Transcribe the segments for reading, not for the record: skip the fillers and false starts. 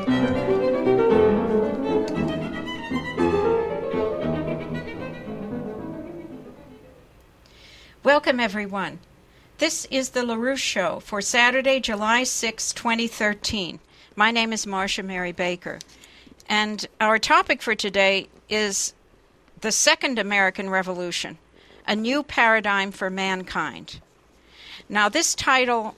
Welcome, everyone. This is the LaRouche Show for Saturday, July 6, 2013. My name is Marcia Mary Baker, and our topic for today is the Second American Revolution, a new paradigm for mankind. Now, this title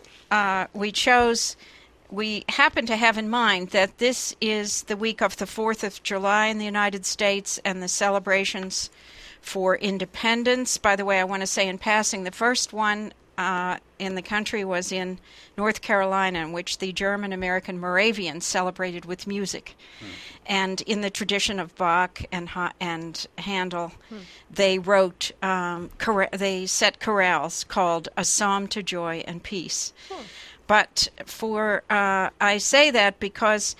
we happen to have in mind that this is the week of the 4th of July in the United States and the celebrations for independence. By the way, I want to say in passing, the first one in the country was in North Carolina, in which the German-American Moravians celebrated with music. And in the tradition of Bach and Handel, they wrote, they set chorales called A Psalm to Joy and Peace. But I say that because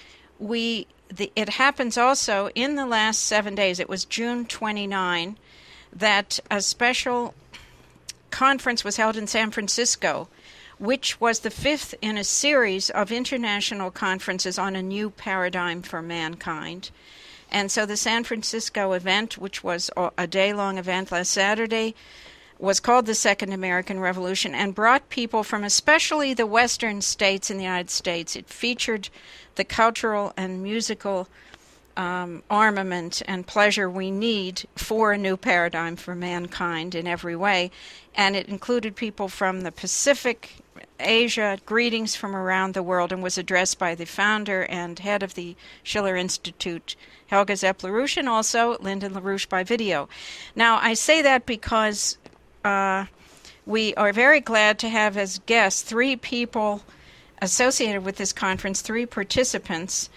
it happens also in the last 7 days. It was June 29 that a special conference was held in San Francisco, which was the fifth in a series of international conferences on a new paradigm for mankind. And so the San Francisco event, which was a day-long event last Saturday, was called the Second American Revolution and brought people from especially the western states in the United States. It featured the cultural and musical armament and pleasure we need for a new paradigm for mankind in every way. And it included people from the Pacific, Asia, greetings from around the world, and was addressed by the founder and head of the Schiller Institute, Helga Zepp LaRouche, and also Lyndon LaRouche by video. Now, I say that because we are very glad to have as guests three people associated with this conference, three participants.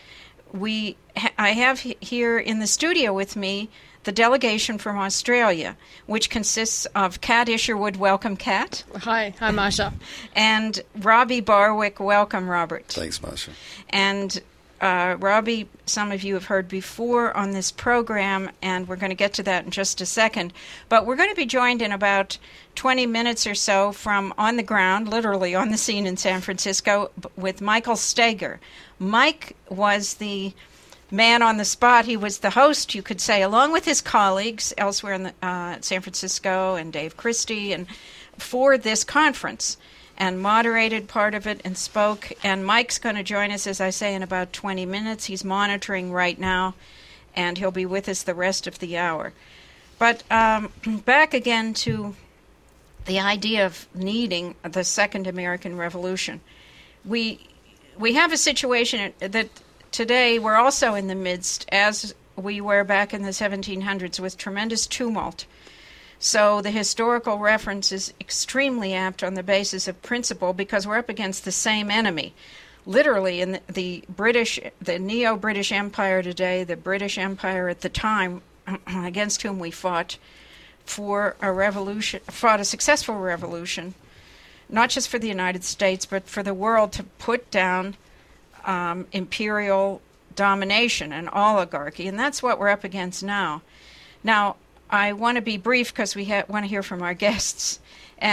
I have here in the studio with me the delegation from Australia, which consists of Kat Isherwood. Welcome, Kat. Hi, Marcia. And Robbie Barwick. Welcome, Robert. Thanks, Marcia. And Robbie, some of you have heard before on this program, and we're going to get to that in just a second. But we're going to be joined in about 20 minutes or so from on the ground, literally on the scene in San Francisco, with Michael Steger. Mike was the man on the spot. He was the host, you could say, along with his colleagues elsewhere in San Francisco and Dave Christie, and for this conference, and moderated part of it and spoke. And Mike's going to join us, as I say, in about 20 minutes. He's monitoring right now, and he'll be with us the rest of the hour. But back again to the idea of needing the Second American Revolution. We have a situation that today we're also in the midst, as we were back in the 1700s, with tremendous tumult. So the historical reference is extremely apt on the basis of principle, because we're up against the same enemy. Literally, in the Neo-British Empire today, the British Empire at the time, against whom we fought for a revolution, fought a successful revolution, not just for the United States, but for the world, to put down imperial domination and oligarchy, and that's what we're up against now. Now, I want to be brief because we want to hear from our guests,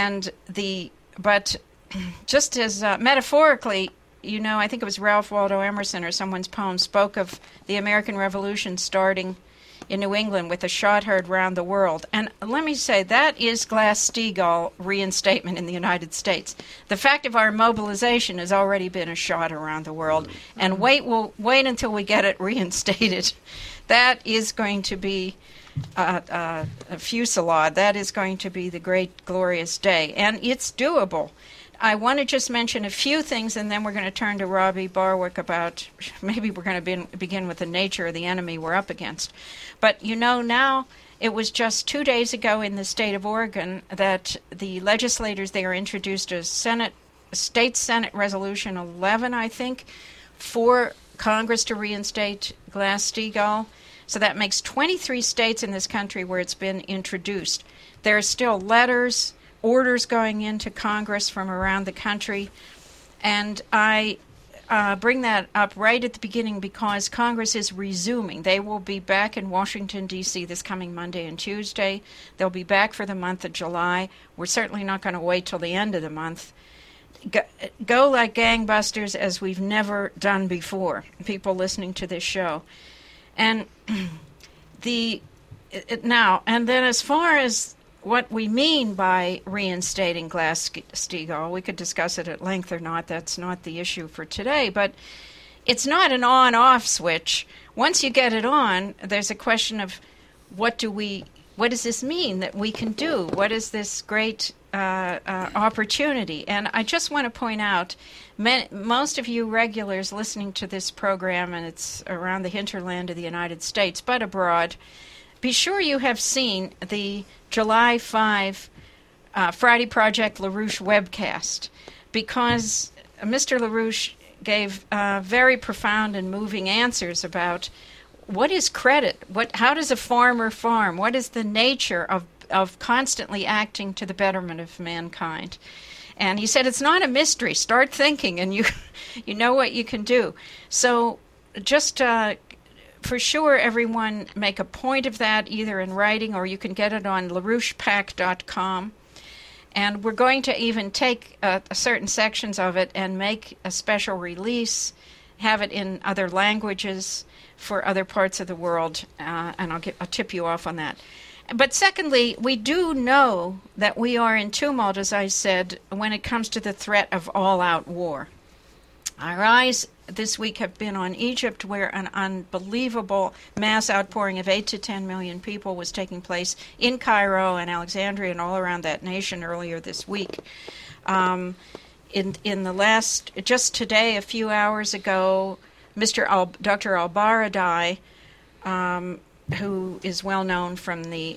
but just as metaphorically, I think it was Ralph Waldo Emerson or someone's poem spoke of the American Revolution starting in New England with a shot heard round the world. And let me say, that is Glass-Steagall reinstatement in the United States. The fact of our mobilization has already been a shot around the world, and we'll wait until we get it reinstated. That is going to be a fusillade. That is going to be the great, glorious day, and it's doable. I want to just mention a few things, and then we're going to turn to Robbie Barwick about, maybe we're going to begin with the nature of the enemy we're up against. But now it was just 2 days ago in the state of Oregon that the legislators there introduced a State Senate Resolution 11, I think, for Congress to reinstate Glass-Steagall. So that makes 23 states in this country where it's been introduced. There are still letters, orders going into Congress from around the country, and I bring that up right at the beginning because Congress is resuming. They will be back in Washington, D.C. this coming Monday and Tuesday. They'll be back for the month of July. We're certainly not going to wait till the end of the month. go like gangbusters as we've never done before, people listening to this show. And and then as far as what we mean by reinstating Glass-Steagall, we could discuss it at length or not. That's not the issue for today. But it's not an on-off switch. Once you get it on, there's a question of what does this mean that we can do? What is this great opportunity? And I just want to point out, most of you regulars listening to this program, and it's around the hinterland of the United States, but abroad, be sure you have seen the July 5 Friday Project LaRouche webcast, because Mr. LaRouche gave very profound and moving answers about what is credit, how does a farmer farm, what is the nature of constantly acting to the betterment of mankind. And he said it's not a mystery. Start thinking, and you know what you can do. So just for sure, everyone make a point of that, either in writing or you can get it on LaRouchePAC.com. And we're going to even take certain sections of it and make a special release, have it in other languages for other parts of the world, and I'll tip you off on that. But secondly, we do know that we are in tumult, as I said, when it comes to the threat of all-out war. Our eyes this week have been on Egypt, where an unbelievable mass outpouring of 8 to 10 million people was taking place in Cairo and Alexandria and all around that nation earlier this week. In the last, just today, a few hours ago, Dr. Al-Baradei, who is well known from the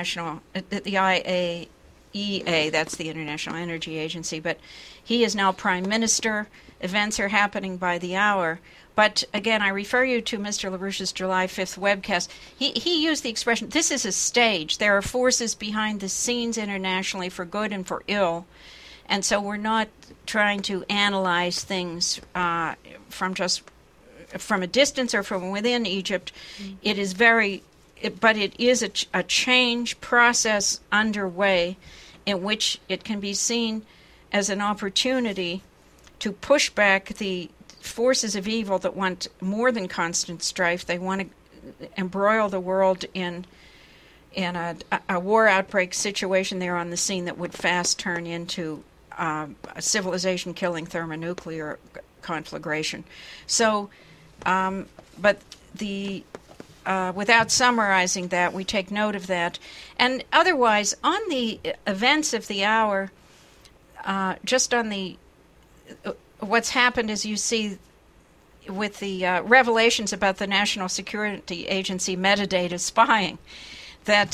IAEA, that's the International Energy Agency, but he is now Prime Minister. Events are happening by the hour. But again, I refer you to Mr. LaRouche's July 5th webcast. He used the expression, this is a stage. There are forces behind the scenes internationally for good and for ill. And so we're not trying to analyze things from a distance or from within Egypt. It is but it is a change process underway in which it can be seen as an opportunity to push back the forces of evil that want more than constant strife. They want to embroil the world in a war outbreak situation there on the scene that would fast turn into a civilization-killing thermonuclear conflagration. So, but without summarizing that, we take note of that. And otherwise, on the events of the hour, just on the what's happened, as you see with the revelations about the National Security Agency metadata spying, that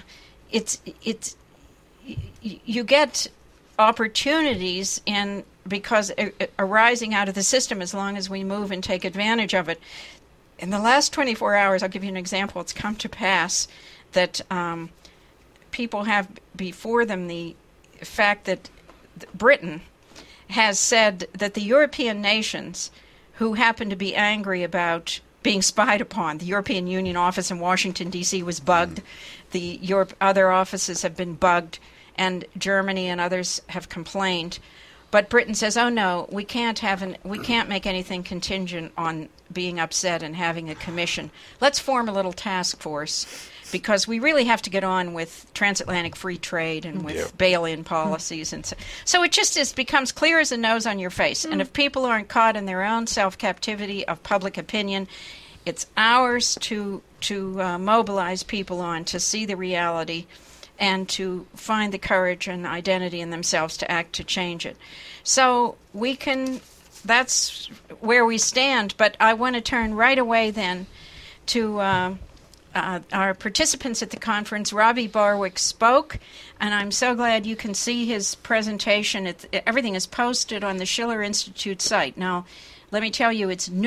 you get opportunities because arising out of the system as long as we move and take advantage of it. In the last 24 hours, I'll give you an example. It's come to pass that people have before them the fact that Britain has said that the European nations who happen to be angry about being spied upon, the European Union office in Washington, D.C. was bugged. The other offices have been bugged, and Germany and others have complained. But Britain says, oh no, we can't make anything contingent on being upset and having a commission. Let's form a little task force, because we really have to get on with transatlantic free trade and with bail-in policies. And so it just becomes clear as a nose on your face. And if people aren't caught in their own self-captivity of public opinion, it's ours to mobilize people on, to see the reality and to find the courage and identity in themselves to act to change it. So that's where we stand. But I want to turn right away then to our participants at the conference. Robbie Barwick spoke, and I'm so glad you can see his presentation. Everything is posted on the Schiller Institute site. Now, let me tell you, it's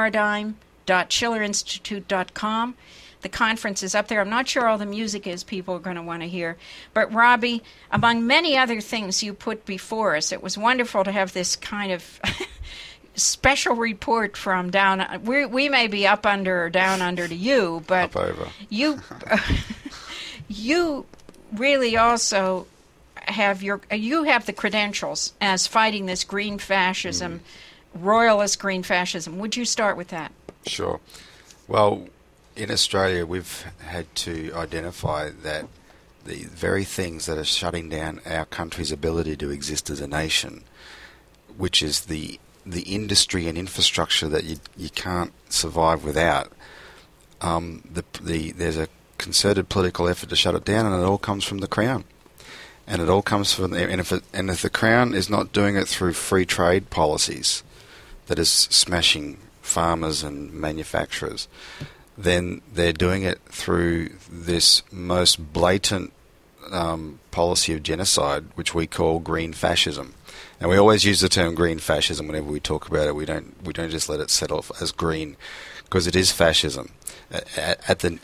newparadigm.schillerinstitute.com. The conference is up there. I'm not sure all the music is people are going to want to hear. But Robbie, among many other things you put before us, it was wonderful to have this kind of special report from down. We may be up under or down under to you, but up over. You really also have you have the credentials as fighting this green fascism, royalist green fascism. Would you start with that? Sure. Well, in Australia, we've had to identify that the very things that are shutting down our country's ability to exist as a nation, which is the industry and infrastructure that you can't survive without. There's a concerted political effort to shut it down, and it all comes from the Crown. And it all comes from if the Crown is not doing it through free trade policies that is smashing farmers and manufacturers, then they're doing it through this most blatant policy of genocide, which we call green fascism. And we always use the term green fascism whenever we talk about it. We don't just let it set off as green, because it is fascism. At the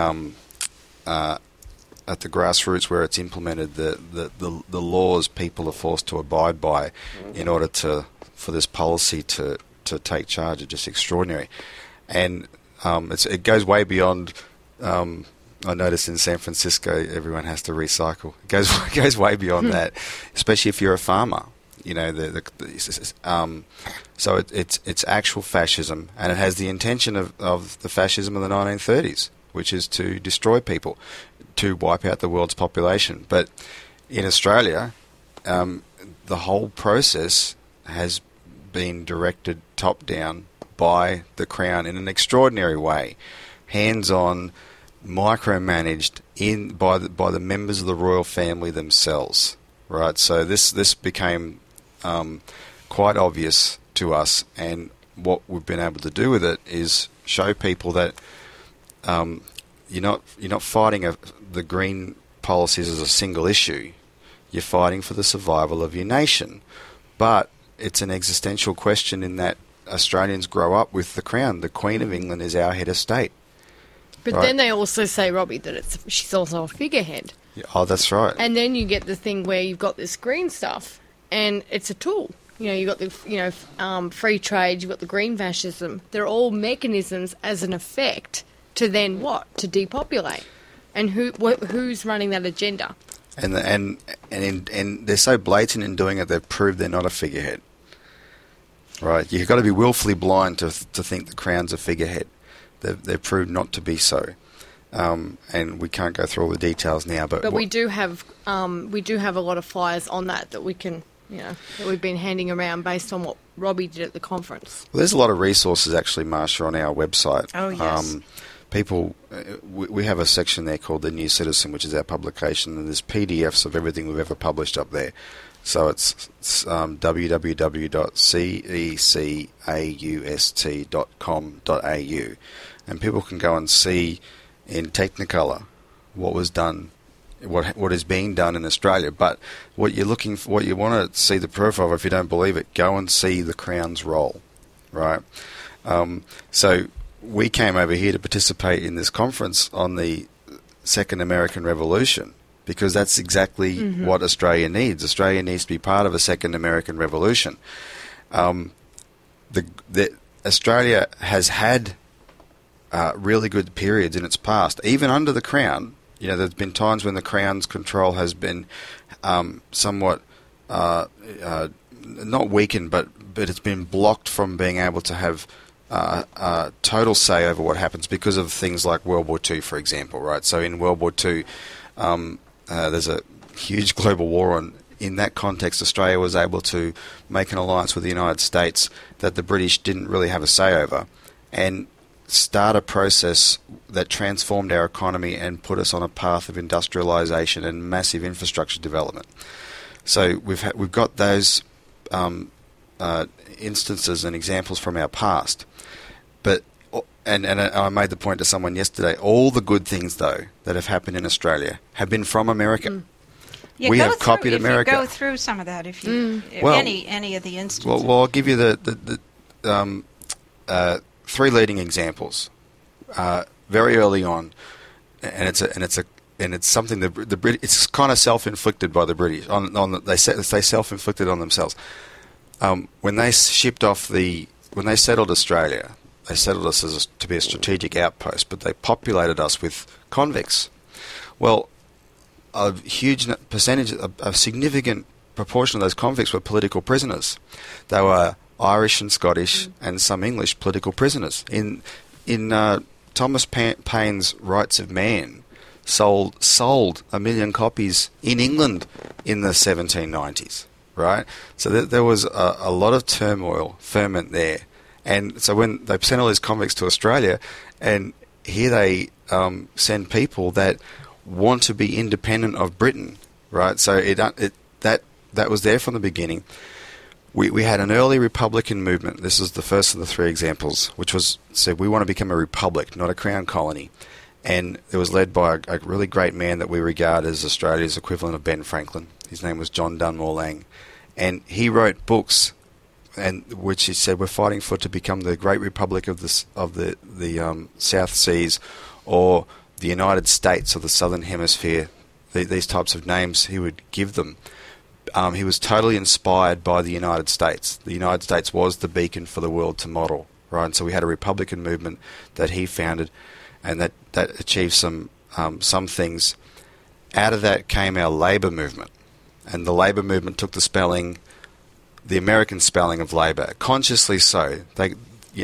grassroots where it's implemented, the laws people are forced to abide by in order for this policy to take charge are just extraordinary. And it goes way beyond. I noticed in San Francisco, everyone has to recycle. It goes way beyond that, especially if you're a farmer. You know, so it's actual fascism, and it has the intention of the fascism of the 1930s, which is to destroy people, to wipe out the world's population. But in Australia, the whole process has been directed top down by the Crown in an extraordinary way, hands-on, micromanaged by the members of the royal family themselves. Right, so this became quite obvious to us, and what we've been able to do with it is show people that you're not fighting the green policies as a single issue. You're fighting for the survival of your nation, but it's an existential question in that Australians grow up with the Crown. The Queen of England is our head of state. But right? Then they also say, Robbie, that she's also a figurehead. Yeah, oh, that's right. And then you get the thing where you've got this green stuff, and it's a tool. You know, you've got the free trade, you've got the green fascism. They're all mechanisms as an effect to then what? To depopulate. And who's running that agenda? And they're so blatant in doing it, they've proved they're not a figurehead. Right? You've got to be willfully blind to think the Crown's a figurehead. They've proved not to be so. And we can't go through all the details now, but we do have a lot of flyers on that we can, that we've been handing around based on what Robbie did at the conference. Well, there's a lot of resources actually, Marsha, on our website. Oh yes. We have a section there called The New Citizen, which is our publication, and there's PDFs of everything we've ever published up there. So it's www.cecaust.com.au, and people can go and see in Technicolor what was done, what is being done in Australia. But what you want to see the proof of, if you don't believe it, go and see the Crown's role, right? So we came over here to participate in this conference on the Second American Revolution, because that's exactly what Australia needs. Australia needs to be part of a Second American Revolution. Australia has had really good periods in its past, even under the Crown. There's been times when the Crown's control has been somewhat not weakened, but it's been blocked from being able to have total say over what happens because of things like World War II, for example. Right. So in World War II, there's a huge global war on. In that context, Australia was able to make an alliance with the United States that the British didn't really have a say over, and start a process that transformed our economy and put us on a path of industrialisation and massive infrastructure development. So we've got those instances and examples from our past, but and I made the point to someone yesterday. All the good things though that have happened in Australia have been from America. We have copied America. If you go through some of that, if any of the instances. Well, I'll give you the three leading examples. Very early on, and it's something the British. It's kind of self-inflicted by the British. They self-inflicted on themselves. When they settled Australia, they settled us to be a strategic outpost, but they populated us with convicts. Well, a huge percentage, a significant proportion of those convicts were political prisoners. They were Irish and Scottish and some English political prisoners. In Thomas Paine's Rights of Man sold 1 million copies in England in the 1790s, right? So there was a lot of turmoil, ferment there. And so when they sent all these convicts to Australia, and here they send people that want to be independent of Britain, right? So that was there from the beginning. We had an early Republican movement. This is the first of the three examples, which said we want to become a republic, not a crown colony. And it was led by a really great man that we regard as Australia's equivalent of Ben Franklin. His name was John Dunmore Lang. And he wrote books, and which he said we're fighting for to become the great republic of the South Seas, or the United States of the Southern Hemisphere. These types of names he would give them. He was totally inspired by the United States. The United States was the beacon for the world to model, right? And so we had a Republican movement that he founded, and that achieved some things. Out of that came our Labour movement, and the Labour movement took the American spelling of Labour, consciously so. They,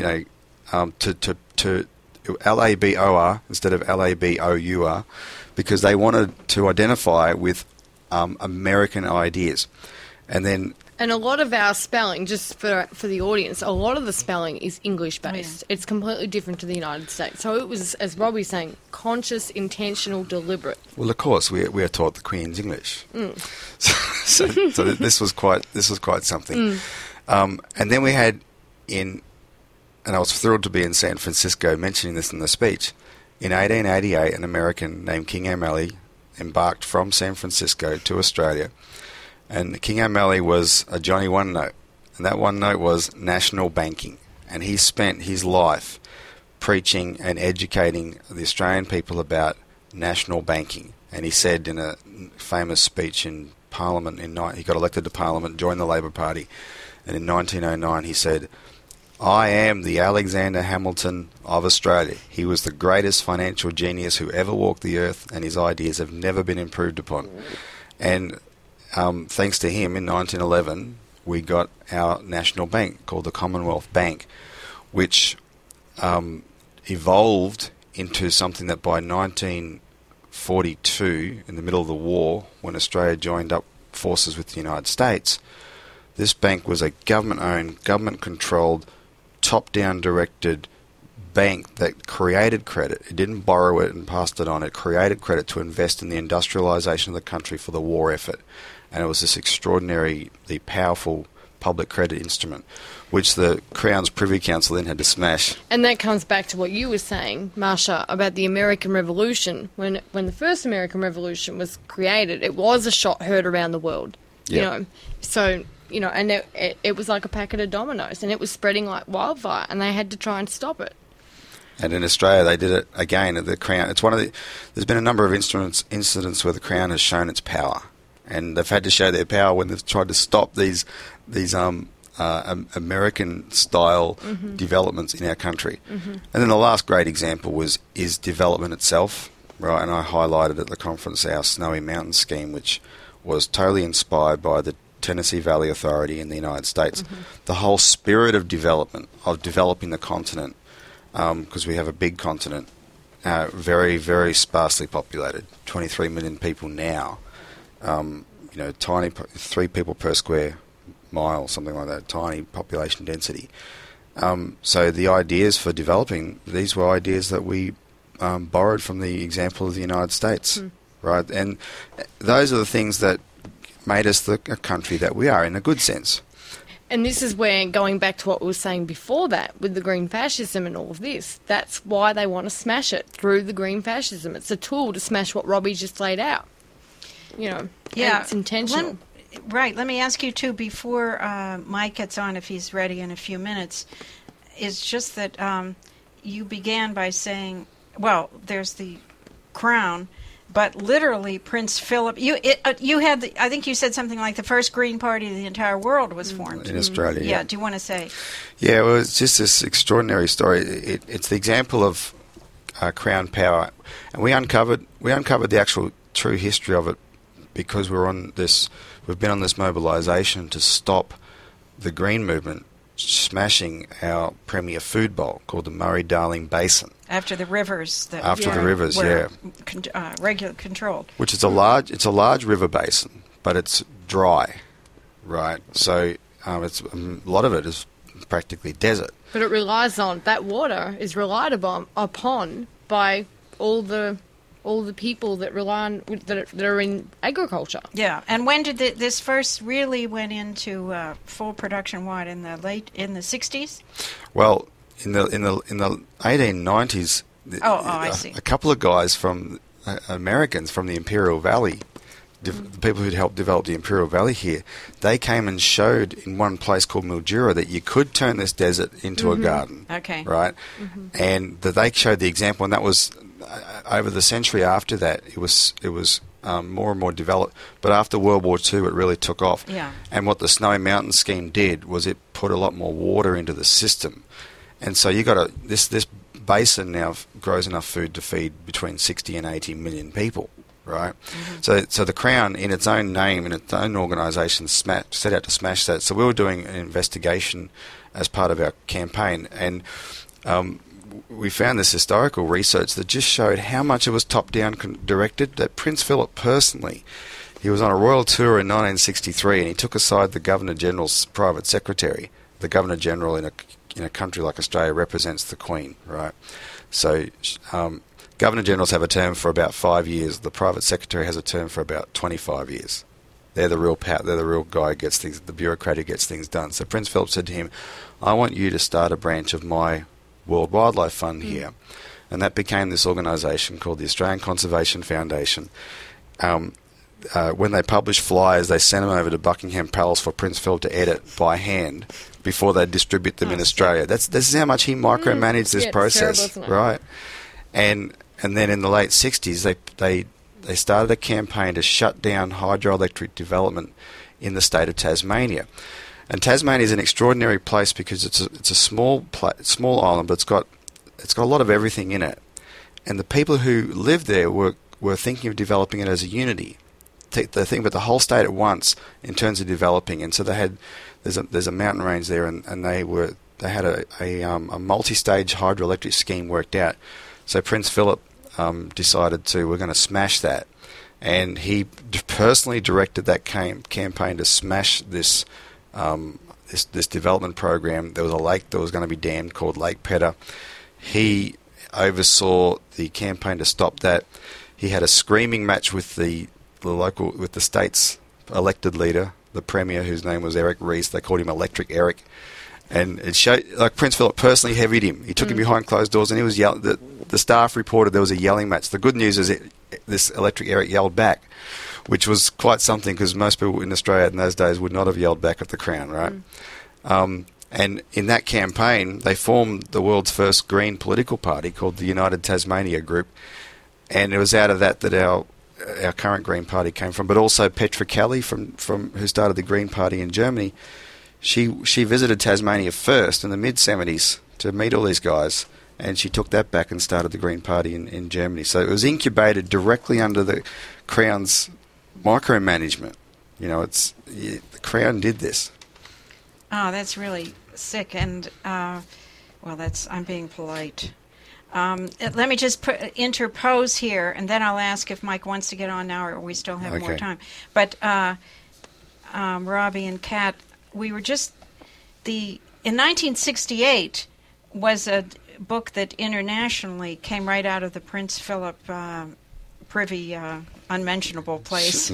to Labor instead of Labour, because they wanted to identify with American ideas. And a lot of our spelling, just for the audience, a lot of the spelling is English-based. It's completely different to the United States. So it was, as Robbie's saying, conscious, intentional, deliberate. Well, of course, we are taught the Queen's English. So this was quite something. And then we had and I was thrilled to be in San Francisco mentioning this in the speech. In 1888, an American named King O'Malley embarked from San Francisco to Australia, and King O'Malley was a Johnny One Note, and that one note was national banking, and he spent his life preaching and educating the Australian people about national banking. And he said in a famous speech in Parliament, he got elected to Parliament, joined the Labor Party, and in 1909 he said, "I am the Alexander Hamilton of Australia. He was the greatest financial genius who ever walked the earth, and his ideas have never been improved upon." And thanks to him, in 1911, we got our national bank called the Commonwealth Bank, which evolved into something that by 1942, in the middle of the war, when Australia joined up forces with the United States, this bank was a government-owned, government-controlled, top-down directed bank that created credit. It didn't borrow it and passed it on. It created credit to invest in the industrialisation of the country for the war effort. And it was this extraordinarily powerful public credit instrument, which the Crown's Privy Council then had to smash. And that comes back to what you were saying, Marsha, about the American Revolution. When the first American Revolution was created, it was a shot heard around the world. Yep. And it was like a packet of dominoes, and it was spreading like wildfire, and they had to try and stop it. And in Australia, they did it again at the Crown. There's been a number of incidents where the Crown has shown its power, and they've had to show their power when they've tried to stop these American-style developments in our country. And then the last great example is development itself, right? And I highlighted at the conference our Snowy Mountain scheme, which was totally inspired by the Tennessee Valley Authority in the United States. The whole spirit of development, of developing the continent, because we have a big continent, very, very sparsely populated, 23 million people now, tiny, 3 people per square mile, something like that, tiny population density. So the ideas for developing, these were ideas that we borrowed from the example of the United States, right? And those are the things that made us the country that we are, in a good sense. And this is where, going back to what we were saying before that, with the green fascism and all of this, that's why they want to smash it, through the green fascism. It's a tool to smash what Robbie just laid out. Yeah, it's intentional. Right. Let me ask you, too, before Mike gets on, if he's ready in a few minutes, is just that you began by saying, well, there's the Crown, but literally Prince Philip, you had, I think you said something like the first Green Party of the entire world was formed. In Australia, yeah. Do you want to say? Yeah, well, it's just this extraordinary story. It's the example of Crown power. And we uncovered the actual true history of it because we've been on this mobilisation to stop the Green movement smashing our premier food bowl called the Murray-Darling Basin. After the rivers that were regular controlled. Which is a large river basin, but it's dry, right? So it's a lot of it is practically desert. But it relies on that water is relied upon by all the people that rely on that are in agriculture. Yeah, and when did this first really went into full production? What, in the 60s? Well, in the 1890s. I see. A couple of guys from Americans from the Imperial Valley, the people who'd helped develop the Imperial Valley here, they came and showed in one place called Mildura that you could turn this desert into a garden. Okay. Right? And that they showed the example, and that was over the century after that, it was more and more developed. But after World War II, it really took off. Yeah. And what the Snowy Mountain scheme did was it put a lot more water into the system. And so you got this basin now grows enough food to feed between 60 and 80 million people, right? So the Crown, in its own name, in its own organisation, set out to smash that. So we were doing an investigation as part of our campaign, and we found this historical research that just showed how much it was top-down directed. That Prince Philip personally, he was on a royal tour in 1963, and he took aside the Governor-General's private secretary. The Governor-General in a country like Australia represents the Queen, right? So Governor-Generals have a term for about 5 years. The private secretary has a term for about 25 years. They're the real they're the real guy who gets things, the bureaucrat who gets things done. So Prince Philip said to him, I want you to start a branch of my World Wildlife Fund here. And that became this organisation called the Australian Conservation Foundation. When they published flyers, they sent them over to Buckingham Palace for Prince Philip to edit by hand before they distribute them in Australia. This is how much he micromanaged this process, it's terrible, isn't it? right? And then in the late 60s, they started a campaign to shut down hydroelectric development in the state of Tasmania. And Tasmania is an extraordinary place because it's a small island, but it's got a lot of everything in it. And the people who lived there were thinking of developing it as a unity. They think about the whole state at once in terms of developing. And so there's a mountain range there, and they had a multi-stage hydroelectric scheme worked out. So Prince Philip decided we're going to smash that, and he personally directed that campaign to smash this development program. There was a lake that was going to be dammed called Lake Pedder. He oversaw the campaign to stop that. He had a screaming match with the state's elected leader, the Premier, whose name was Eric Rees. They called him Electric Eric. And it showed, Prince Philip personally heavied him. He took him behind closed doors, and he was yelling. The staff reported there was a yelling match. The good news is this Electric Eric yelled back, which was quite something because most people in Australia in those days would not have yelled back at the Crown, right? And in that campaign, they formed the world's first green political party called the United Tasmania Group, and it was out of that our current Green Party came from. But also Petra Kelly, from who started the Green Party in Germany, she visited Tasmania first in the mid-70s to meet all these guys, and she took that back and started the Green Party in Germany. So it was incubated directly under the Crown's micromanagement. The Crown did this. Oh, that's really sick. And, I'm being polite. Let me just interpose here, and then I'll ask if Mike wants to get on now or we still have more time. But Robbie and Kat, we were in 1968 was a book that internationally came right out of the Prince Philip privy unmentionable place.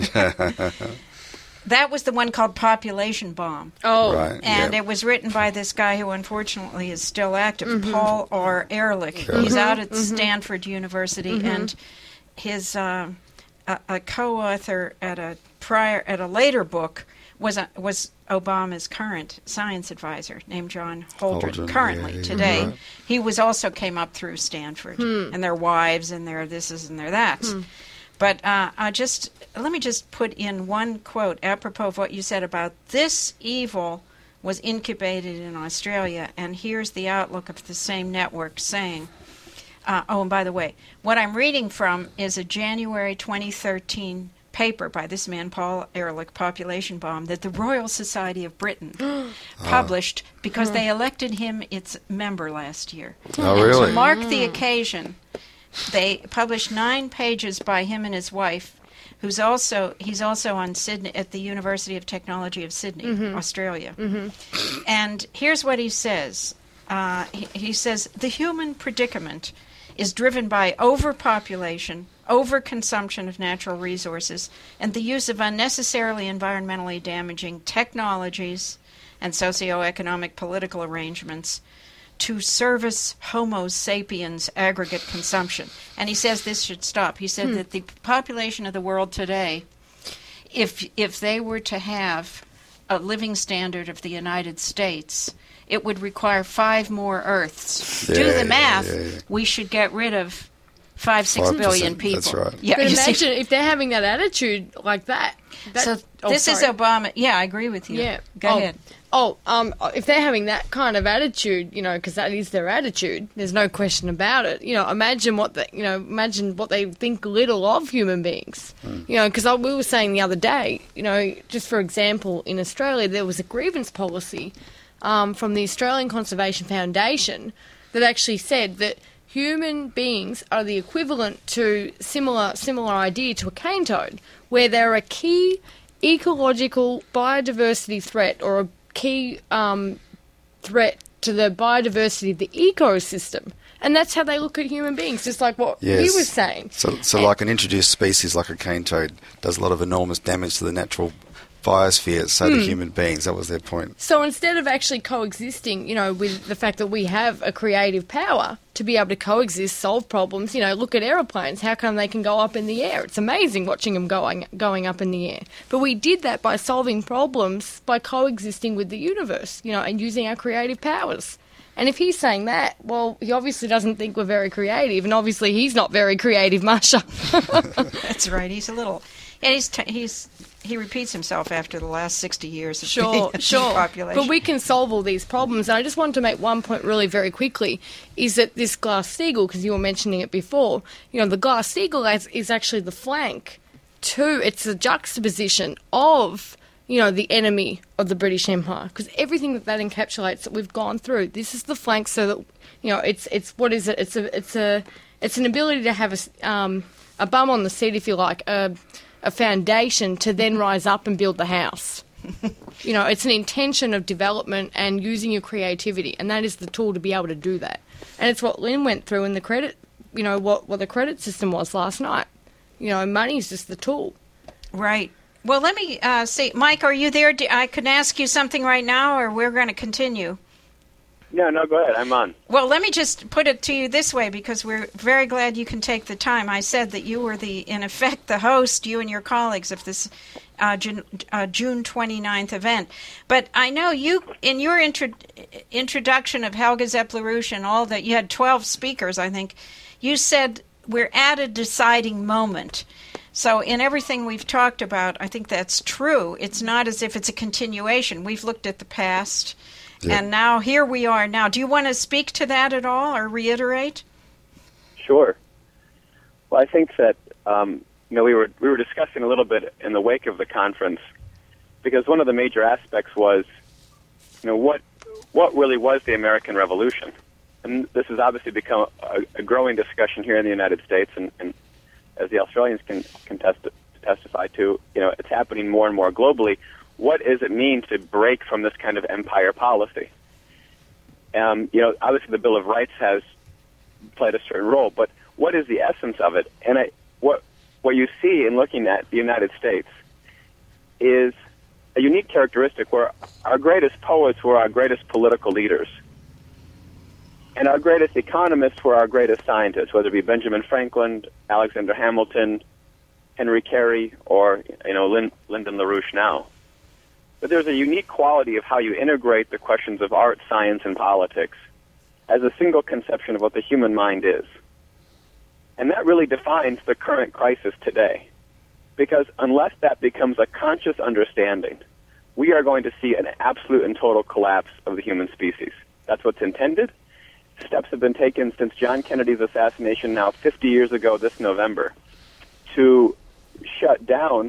That was the one called Population Bomb. Oh. Right, and it was written by this guy who unfortunately is still active, Paul R. Ehrlich. He's out at Stanford University, and his a co-author at a later book was Obama's current science advisor named John Holdren currently today. Right. He came up through Stanford, and their wives and their thises and their that's. But let me just put in one quote apropos of what you said about this evil was incubated in Australia, and here's the outlook of the same network saying, and by the way, what I'm reading from is a January 2013 paper by this man, Paul Ehrlich, Population Bomb, that the Royal Society of Britain published because they elected him its member last year. Oh, And really? to mark the occasion, they published 9 pages by him and his wife, he's also on Sydney at the University of Technology of Sydney, Australia. And here's what he says. He says, the human predicament is driven by overpopulation, overconsumption of natural resources, and the use of unnecessarily environmentally damaging technologies and socioeconomic political arrangements to service Homo sapiens aggregate consumption. And he says this should stop. He said that the population of the world today, if they were to have a living standard of the United States, it would require 5 more Earths. Do the math. We should get rid of 5-6 billion people. That's right. Yeah, But you see? imagine if they're having that attitude like that. So this is Obama. Yeah, I agree with you. Yeah. Go ahead. If they're having that kind of attitude, because that is their attitude, there's no question about it. Imagine what they think little of human beings. Because we were saying the other day, just for example, in Australia there was a grievance policy from the Australian Conservation Foundation that actually said that human beings are the equivalent to similar idea to a cane toad, where they're a key ecological biodiversity threat or a key threat to the biodiversity of the ecosystem. And that's how they look at human beings, just like what he was saying. So like an introduced species like a cane toad does a lot of enormous damage to the natural biosphere, so to human beings. That was their point. So instead of actually coexisting, with the fact that we have a creative power to be able to coexist, solve problems, look at aeroplanes. How come they can go up in the air? It's amazing watching them going up in the air. But we did that by solving problems, by coexisting with the universe, and using our creative powers. And if he's saying that, well, he obviously doesn't think we're very creative, and obviously he's not very creative, Marsha. That's right. He's a little... And he repeats himself after the last 60 years of Sure. population. But we can solve all these problems. And I just wanted to make one point really very quickly, is that this Glass-Steagall, because you were mentioning it before, the Glass-Steagall is actually the flank to, it's a juxtaposition of, the enemy of the British Empire. Because everything that encapsulates that we've gone through, this is the flank so that, it's what is it? It's an ability to have a bum on the seat, if you like, a foundation to then rise up and build the house. It's an intention of development and using your creativity, and that is the tool to be able to do that. And it's what Lynn went through in the credit, what the credit system was last night. Money is just the tool. Right. Well, let me see. Mike, are you there? I can ask you something right now, or we're going to continue. No, go ahead. I'm on. Well, let me just put it to you this way, because we're very glad you can take the time. I said that you were in effect, the host, you and your colleagues, of this June 29th event. But I know you, in your introduction of Helga Zepp-LaRouche and all that, you had 12 speakers, I think. You said we're at a deciding moment. So in everything we've talked about, I think that's true. It's not as if it's a continuation. We've looked at the past. Yeah. And now here we are now. Do you want to speak to that at all or reiterate? Sure. Well, I think that we were discussing a little bit in the wake of the conference, because one of the major aspects was what really was the American Revolution, and this has obviously become a growing discussion here in the United States, and as the Australians can testify to, it's happening more and more globally. What does it mean to break from this kind of empire policy? Obviously the Bill of Rights has played a certain role, but what is the essence of it? And what you see in looking at the United States is a unique characteristic where our greatest poets were our greatest political leaders, and our greatest economists were our greatest scientists, whether it be Benjamin Franklin, Alexander Hamilton, Henry Carey, or Lyndon LaRouche now. But there's a unique quality of how you integrate the questions of art, science, and politics as a single conception of what the human mind is. And that really defines the current crisis today. Because unless that becomes a conscious understanding, we are going to see an absolute and total collapse of the human species. That's what's intended. Steps have been taken since John Kennedy's assassination now 50 years ago this November to shut down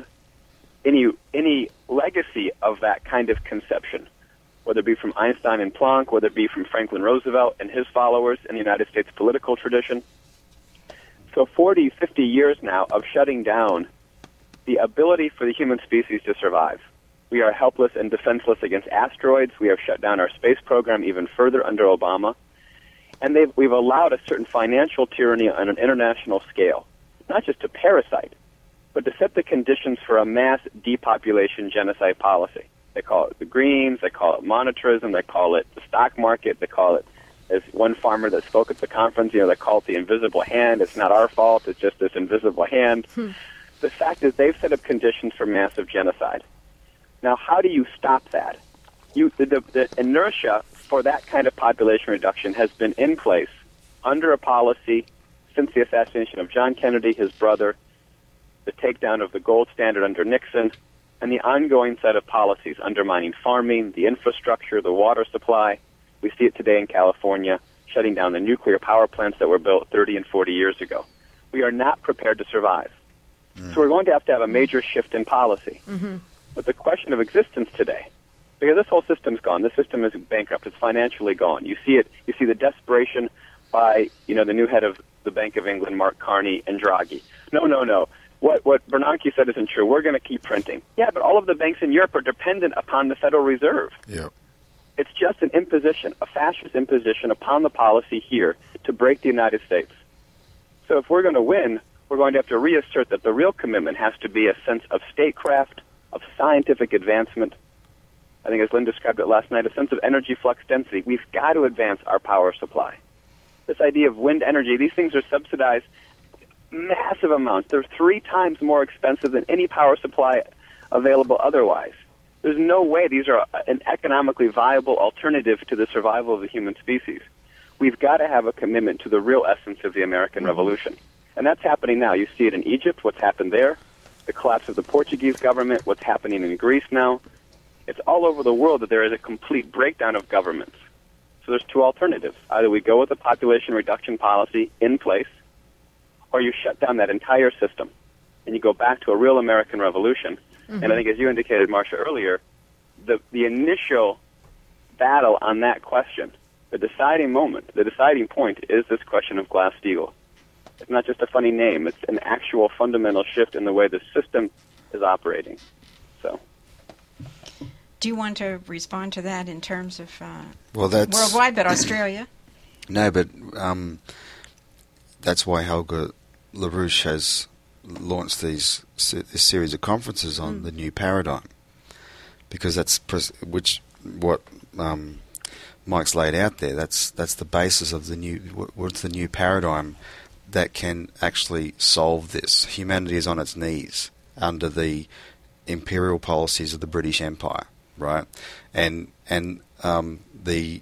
any legacy of that kind of conception, whether it be from Einstein and Planck, whether it be from Franklin Roosevelt and his followers in the United States political tradition. So 40, 50 years now of shutting down the ability for the human species to survive. We are helpless and defenseless against asteroids. We have shut down our space program even further under Obama. And we've allowed a certain financial tyranny on an international scale, not just to parasite, but to set the conditions for a mass depopulation genocide policy. They call it the Greens, they call it monetarism, they call it the stock market, they call it, as one farmer that spoke at the conference, they call it the invisible hand. It's not our fault, it's just this invisible hand. The fact is they've set up conditions for massive genocide. Now, how do you stop that? The inertia for that kind of population reduction has been in place under a policy since the assassination of John Kennedy, his brother, the takedown of the gold standard under Nixon, and the ongoing set of policies undermining farming, the infrastructure, the water supply. We see it today in California, shutting down the nuclear power plants that were built 30 and 40 years ago. We are not prepared to survive. So we're going to have a major shift in policy. But the question of existence today, because this whole system's gone, the system is bankrupt, it's financially gone. You see it. You see the desperation by the new head of the Bank of England, Mark Carney, and Draghi. No. What Bernanke said isn't true. We're going to keep printing. Yeah, but all of the banks in Europe are dependent upon the Federal Reserve. Yep. It's just an imposition, a fascist imposition upon the policy here to break the United States. So if we're going to win, we're going to have to reassert that the real commitment has to be a sense of statecraft, of scientific advancement. I think as Lynn described it last night, a sense of energy flux density. We've got to advance our power supply. This idea of wind energy, these things are subsidized massive amounts. They're 3 times more expensive than any power supply available otherwise. There's no way these are an economically viable alternative to the survival of the human species. We've got to have a commitment to the real essence of the American Revolution. And that's happening now. You see it in Egypt, what's happened there, the collapse of the Portuguese government, what's happening in Greece now. It's all over the world that there is a complete breakdown of governments. So there's 2 alternatives. Either we go with a population reduction policy in place, or you shut down that entire system and you go back to a real American Revolution. And I think, as you indicated, Marcia, earlier, the initial battle on that question, the deciding moment, the deciding point is this question of Glass-Steagall. It's not just a funny name. It's an actual fundamental shift in the way the system is operating. So, do you want to respond to that in terms of that's worldwide, but Australia? No, but that's why Helga LaRouche has launched this series of conferences on the new paradigm, because that's what Mike's laid out there. That's the basis of the new. What's the new paradigm that can actually solve this? Humanity is on its knees under the imperial policies of the British Empire, right? And the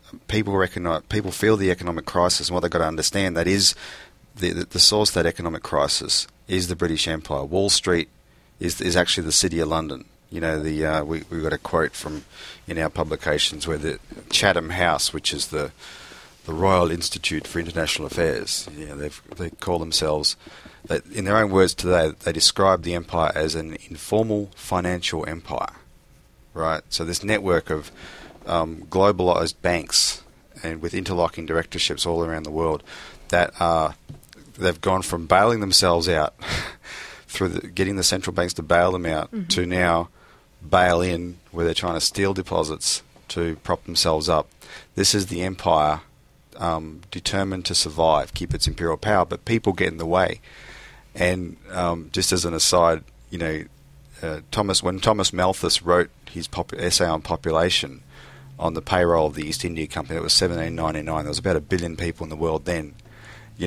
people feel the economic crisis, and what they've got to understand, that is the source of that economic crisis is the British Empire. Wall Street is actually the City of London. We got a quote from in our publications where the Chatham House, which is the Royal Institute for International Affairs, they call themselves, in their own words today, they describe the empire as an informal financial empire, right? So this network of globalized banks and with interlocking directorships all around the world that they've gone from bailing themselves out through getting the central banks to bail them out to now bail in, where they're trying to steal deposits to prop themselves up. This is the empire determined to survive, keep its imperial power, but people get in the way. And just as an aside, when Thomas Malthus wrote his essay on population on the payroll of the East India Company, it was 1799. There was about 1 billion people in the world then. And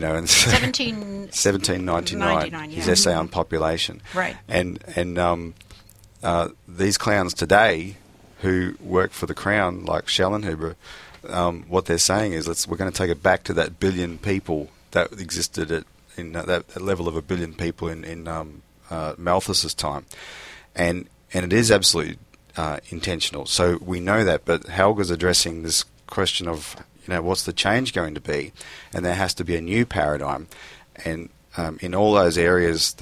1799, his essay on population. Right. And these clowns today who work for the Crown, like Schellenhuber, what they're saying is we're going to take it back to that 1 billion people that existed in that level of 1 billion people in Malthus's time. And it is absolutely intentional. So we know that, but Helga's addressing this question of what's the change going to be, and there has to be a new paradigm. And in all those areas that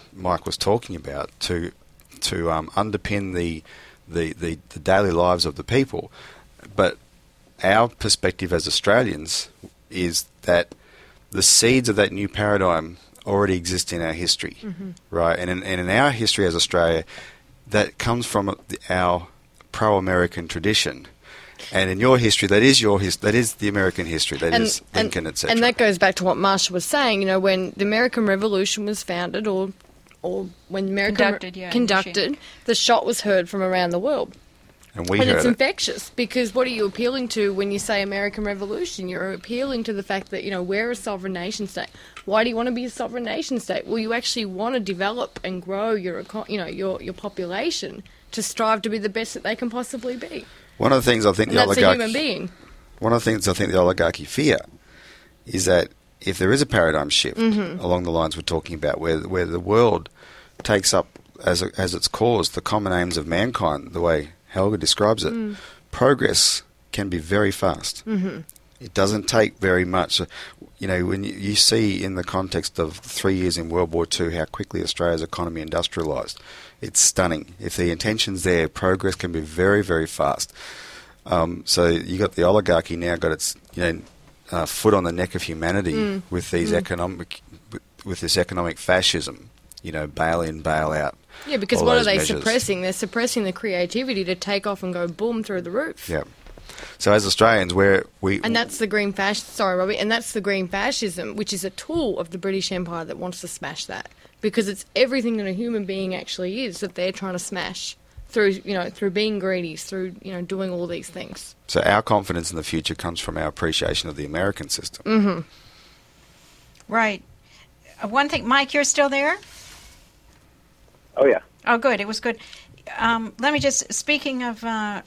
Mike was talking about to underpin the daily lives of the people. But our perspective as Australians is that the seeds of that new paradigm already exist in our history, right? And in our history as Australia, that comes from our pro-American tradition. And in your history, that is the American history. That is Lincoln, etc. And that goes back to what Marsha was saying. You know, when the American Revolution was founded, or when America conducted, the shot was heard from around the world. And it's infectious, because what are you appealing to when you say American Revolution? You're appealing to the fact that, you know, we're a sovereign nation state. Why do you want to be a sovereign nation state? Well, you actually want to develop and grow your population to strive to be the best that they can possibly be. One of the things I think that's a human being. One of the things I think the oligarchy fear is that if there is a paradigm shift along the lines we're talking about, where the world takes up as its cause the common aims of mankind, the way Helga describes it, progress can be very fast. It doesn't take very much. You know, when you see in the context of 3 years in World War II how quickly Australia's economy industrialised, it's stunning. If the intention's there, progress can be very, very fast. So you got the oligarchy now got its foot on the neck of humanity with these with this economic fascism. You know, bail in, bail out. Yeah, because what are they suppressing? They're suppressing the creativity to take off and go boom through the roof. Yeah. So as Australians, and that's the green Sorry, Robbie. And that's the green fascism, which is a tool of the British Empire that wants to smash that, because it's everything that a human being actually is that they're trying to smash through being greedy, through doing all these things. So our confidence in the future comes from our appreciation of the American system. Right. One thing, Mike, you're still there? Oh, yeah. Oh, good. It was good. Let me just, speaking of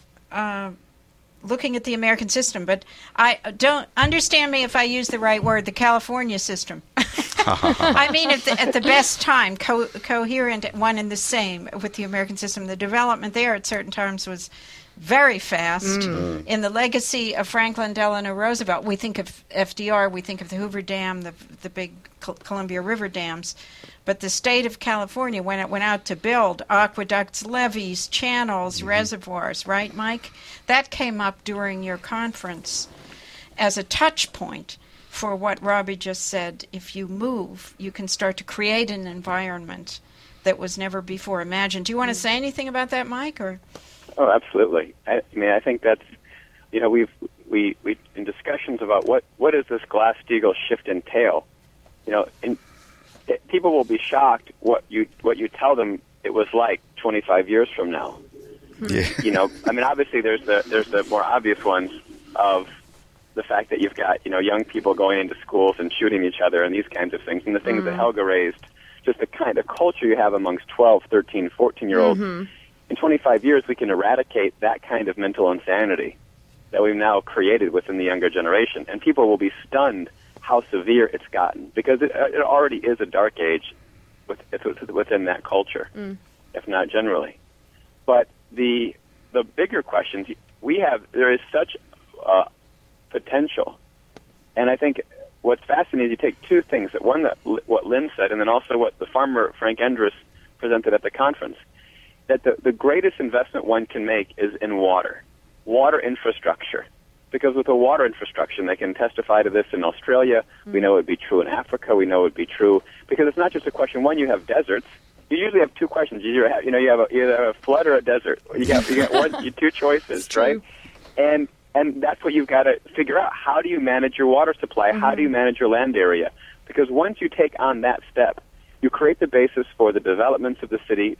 looking at the American system, but I don't understand me if I use the right word, the California system. I mean, at the best time, coherent, one and the same with the American system. The development there at certain times was very fast. In the legacy of Franklin Delano Roosevelt, we think of FDR, we think of the Hoover Dam, the big Columbia River dams. But the state of California, when it went out to build aqueducts, levees, channels, reservoirs, right, Mike? That came up during your conference as a touch point for what Robbie just said. If you move, you can start to create an environment that was never before imagined. Do you want to say anything about that, Mike? Or? Oh, absolutely. I mean, I think that's, we in discussions about what does this Glass-Steagall shift entail, people will be shocked what you tell them it was like 25 years from now. Yeah. I mean, obviously there's the more obvious ones of the fact that you've got, young people going into schools and shooting each other and these kinds of things, and the things that Helga raised, just the kind of culture you have amongst 12, 13, 14-year-olds. In 25 years, we can eradicate that kind of mental insanity that we've now created within the younger generation, and people will be stunned how severe it's gotten, because it already is a dark age within that culture, if not generally. But the bigger questions there is such potential, and I think what's fascinating is you take two things. One, what Lynn said, and then also what the farmer Frank Endres presented at the conference, that the greatest investment one can make is in water infrastructure. Because with the water infrastructure, and they can testify to this in Australia, we know it would be true in Africa, we know it would be true, because it's not just a question, one, you have deserts. You usually have two questions. You have either a flood or a desert. You get two choices, right? And that's what you've got to figure out. How do you manage your water supply? How do you manage your land area? Because once you take on that step, you create the basis for the developments of the cities,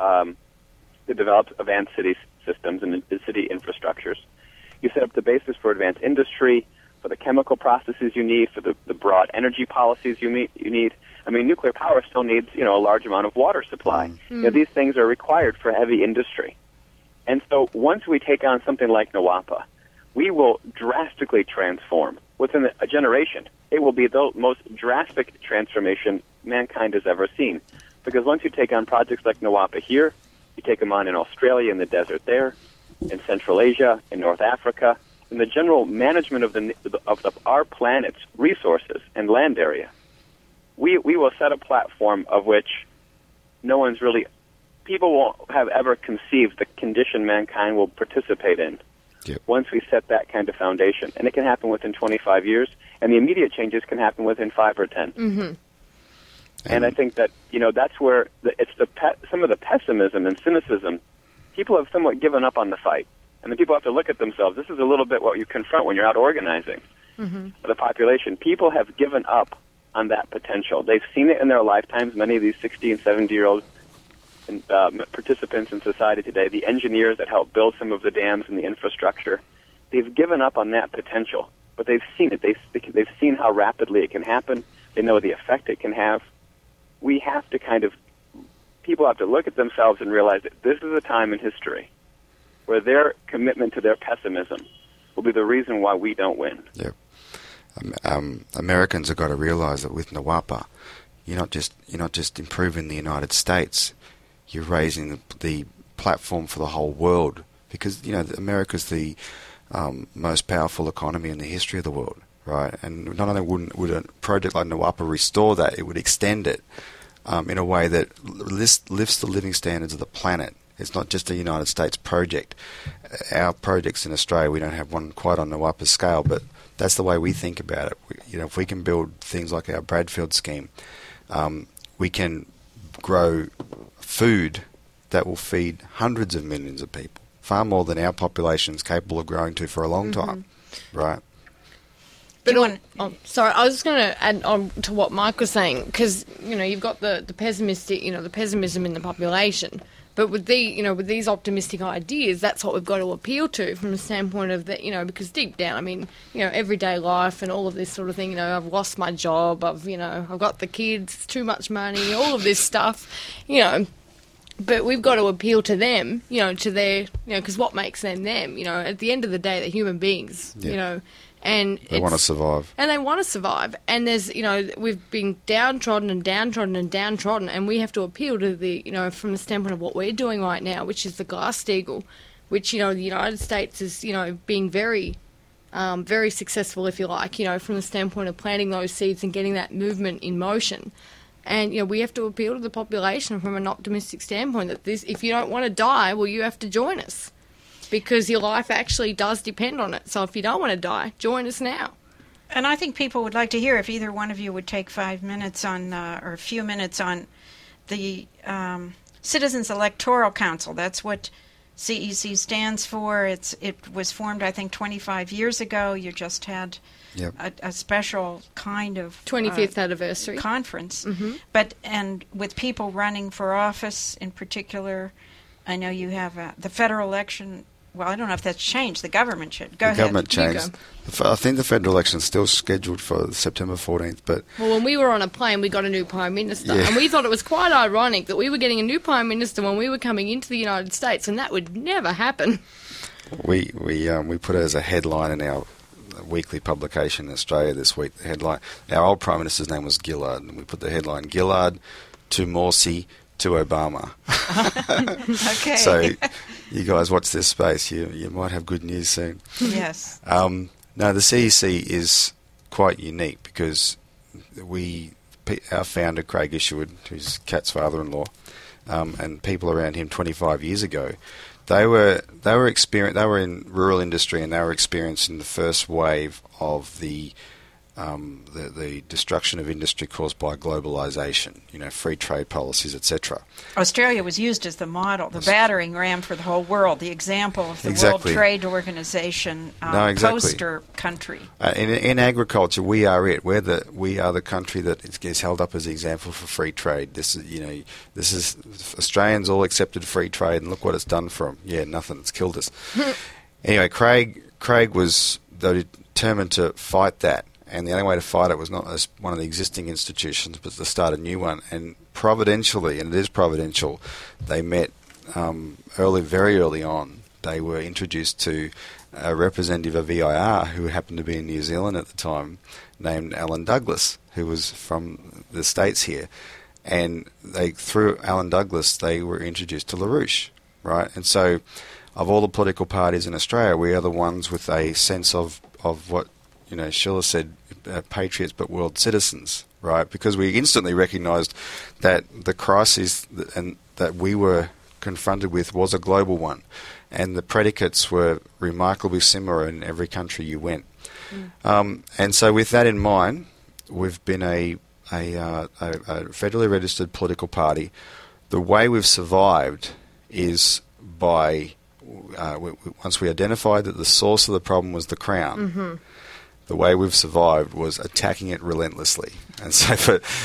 the developed advanced city systems and the city infrastructures. You set up the basis for advanced industry, for the chemical processes you need, for the broad energy policies you need. I mean, nuclear power still needs, a large amount of water supply. These things are required for heavy industry. And so once we take on something like Nawapa, we will drastically transform. Within a generation, it will be the most drastic transformation mankind has ever seen. Because once you take on projects like Nawapa here, you take them on in Australia, in the desert there, in Central Asia, in North Africa, in the general management of our planet's resources and land area, we will set a platform of which no one's really, people won't have ever conceived the condition mankind will participate in. Yep. Once we set that kind of foundation. And it can happen within 25 years, and the immediate changes can happen within 5 or 10. Mm-hmm. And I think that, that's where some of the pessimism and cynicism, people have somewhat given up on the fight. And then people have to look at themselves. This is a little bit what you confront when you're out organizing the population. People have given up on that potential. They've seen it in their lifetimes. Many of these 60 and 70-year-old participants in society today, the engineers that help build some of the dams and the infrastructure, they've given up on that potential. But they've seen it. They've seen how rapidly it can happen. They know the effect it can have. We have to people have to look at themselves and realize that this is a time in history where their commitment to their pessimism will be the reason why we don't win. Yep. Americans have got to realize that with Nawapa, you're not just improving the United States, you're raising the platform for the whole world, because America's the most powerful economy in the history of the world, right? And not only would a project like Nawapa restore that, it would extend it in a way that lifts the living standards of the planet. It's not just a United States project. Our projects in Australia, we don't have one quite on Nawapa's scale, but that's the way we think about it. If we can build things like our Bradfield scheme, we can grow food that will feed hundreds of millions of people, far more than our population is capable of growing to for a long time, right? But sorry, I was just going to add on to what Mike was saying, because you've got the pessimistic, the pessimism in the population. But with with these optimistic ideas, that's what we've got to appeal to from the standpoint of that, because deep down, everyday life and all of this sort of thing, I've lost my job, I've got the kids, too much money, all of this stuff, But we've got to appeal to them, to their, because what makes them them, at the end of the day, they're human beings, and they want to survive. And they want to survive. And there's, we've been downtrodden and downtrodden and downtrodden, and we have to appeal to the, from the standpoint of what we're doing right now, which is the Glass-Steagall, which, the United States is, being very, very successful, if you like, from the standpoint of planting those seeds and getting that movement in motion. And, we have to appeal to the population from an optimistic standpoint that if you don't want to die, well, you have to join us. Because your life actually does depend on it. So if you don't want to die, join us now. And I think people would like to hear if either one of you would take 5 minutes on, or a few minutes on the Citizens Electoral Council. That's what CEC stands for. It was formed, I think, 25 years ago. You just had a special kind of 25th anniversary conference. Mm-hmm. And with people running for office in particular, I know you have the federal election. Well, I don't know if that's changed. The government should. Go ahead. The government changed. I think the federal election is still scheduled for September 14th. But when we were on a plane, we got a new Prime Minister. Yeah. And we thought it was quite ironic that we were getting a new Prime Minister when we were coming into the United States, and that would never happen. We put it as a headline in our weekly publication in Australia this week. The headline, our old Prime Minister's name was Gillard, and we put the headline, Gillard to Morsi to Obama. Okay. So you guys watch this space. You might have good news soon. Yes. No, the CEC is quite unique because our founder, Craig Isherwood, who's Kat's father-in-law, and people around him 25 years ago, they were in rural industry, and they were experiencing the first wave of the destruction of industry caused by globalization, free trade policies, etc. Australia was used as the model, the battering ram for the whole world, the example of the Exactly. World Trade Organization poster country. In agriculture, we are it. We are the country that is held up as the example for free trade. This is Australians all accepted free trade, and look what it's done for them. Yeah, nothing. It's killed us. Anyway, Craig was determined to fight that. And the only way to fight it was not as one of the existing institutions, but to start a new one. And providentially, and it is providential, they met very early on. They were introduced to a representative of EIR who happened to be in New Zealand at the time, named Alan Douglas, who was from the States here. And through Alan Douglas, they were introduced to LaRouche, right? And so of all the political parties in Australia, we are the ones with a sense of what, Schiller said, patriots but world citizens, right? Because we instantly recognised that the crisis that we were confronted with was a global one, and the predicates were remarkably similar in every country you went. And so with that in mind, we've been a federally registered political party. The way we've survived is by, once we identified that the source of the problem was the Crown, the way we've survived was attacking it relentlessly. And so